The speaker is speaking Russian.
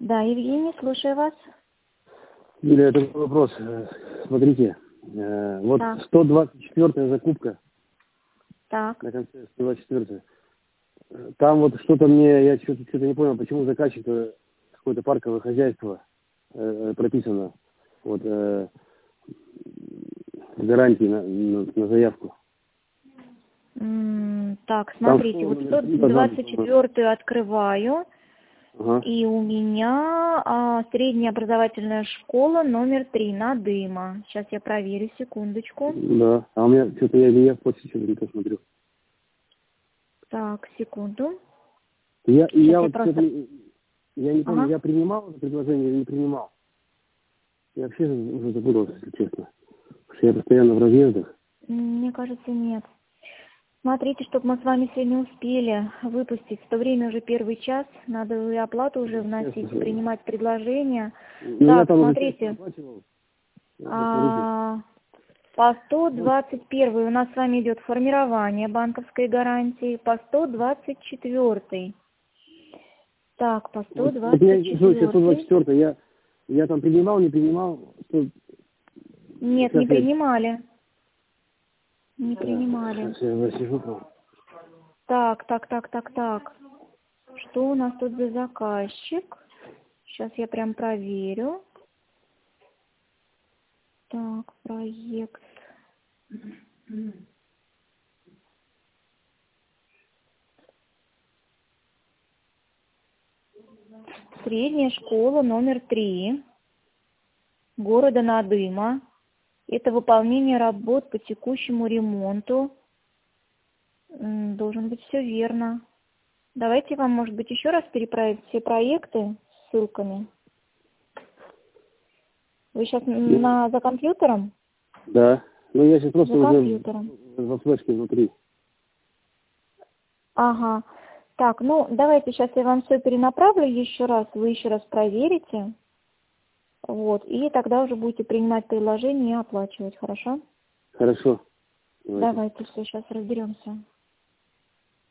Да, Евгений, слушаю вас. Юлия, это вопрос. Смотрите, вот Так. 124-я закупка, Так. на конце 124-я. Там вот что-то я что-то не понял, почему заказчик какое-то парковое хозяйство прописано. Вот гарантии на заявку. Так, Там смотрите, школа вот номер 3 должна быть. 124-ю открываю, Ага. и у меня средняя образовательная школа номер 3 Надыма. Сейчас я проверю, секундочку. Да. А у меня что-то я после что-то не то смотрю. Так, секунду. Я вот просто... я не помню, Ага. я принимал это предложение или не принимал. Я вообще уже запутался, если честно. Потому что я постоянно в разъездах. Мне кажется, нет. Смотрите, чтобы мы с вами сегодня успели выпустить. В то время уже первый час, надо и оплату уже вносить, принимать предложения. Ну, я Так, там уже смотрите. оплачивал. Посмотрите. По 121 у нас с вами идет формирование банковской гарантии, по 124. Так, по Вот меня интересует 124. 124, я там принимал, не принимал. Нет, не принимали. Не принимали. Сейчас я засижу там. Так. Что у нас тут за заказчик? Сейчас я прям проверю. Так, проект. Средняя школа номер 3 города Надыма. Это выполнение работ по текущему ремонту. Должен быть все верно. Давайте вам, может быть, еще раз переправить все проекты с ссылками. Вы сейчас за компьютером? Да. Ну, я сейчас просто За уже компьютером. во флешке внутри. Ага. Так, ну, давайте сейчас я вам все перенаправлю еще раз. Вы еще раз проверите. Вот. И тогда уже будете принимать предложение и оплачивать. Хорошо? Хорошо. Давайте все, сейчас разберемся.